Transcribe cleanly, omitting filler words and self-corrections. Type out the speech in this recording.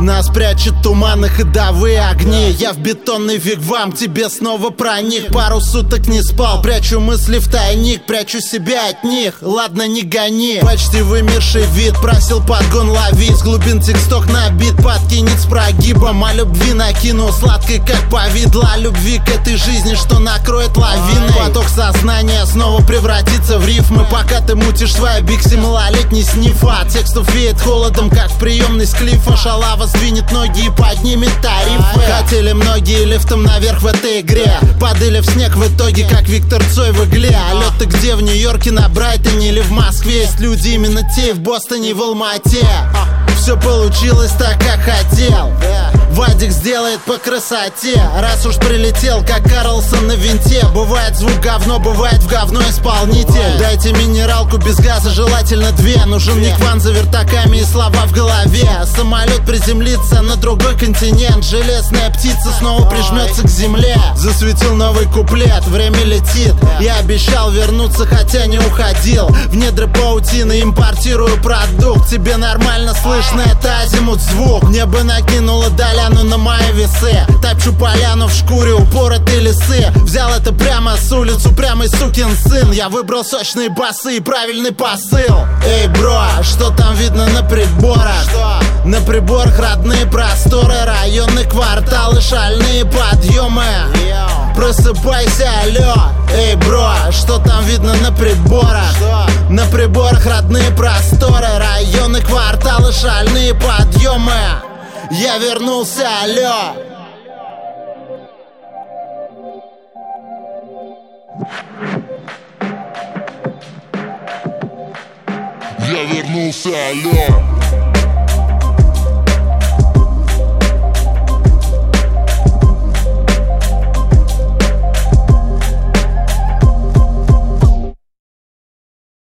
Нас прячет туман и ходовые огни. Я в бетонный вигвам к тебе снова проник. Пару суток не спал, прячу мысли в тайник. Прячу себя от них, ладно, не гони. Почти вымерший вид, просил подгон ловить. С глубин тексток набит, подкинет с прогибом. О любви накину, сладкой как повидло. О любви к этой жизни, что накроет лавиной. Поток сознания снова превратится в рифмы. Пока ты мутишь свои бикси, малолетний снифа. Текстов веет холодом, как в приемной с клифа. Шалава сдвинет ноги и поднимет тарифы. Хотели многие лифтом наверх в этой игре. Падали в снег в итоге, как Виктор Цой в игле. Алло, ты где? В Нью-Йорке, на Брайтоне или в Москве? Есть люди именно те, в Бостоне и в Алмате. Все получилось так, как хотел. Вадик сделает по красоте. Раз уж прилетел, как Карлсон на винте. Бывает звук говно, бывает в говно исполнитель. Дайте минералку без газа, желательно две. Нужен Никван за вертаками и слова в голове. Самолет приземлится на другой континент. Железная птица снова прижмется к земле. Засветил новый куплет, время летит. Я обещал вернуться, хотя не уходил. В недры паутины импортирую продукт. Тебе нормально слышно, это азимут звук. Мне бы накинуло Доляну на мои весы. Топчу поляну в шкуре, упоротые лесы. Взял это прямо с улицы, упрямый сукин сын. Я выбрал сочные басы и правильный посыл. Эй, бро, что там видно на приборах? На приборах родные просторы, районы, кварталы, шальные подъемы. Просыпайся, алло. Эй, бро, что там видно на приборах? На приборах родные просторы, районы, кварталы, шальные подъемы. Я вернулся, алло. Я вернулся, алло.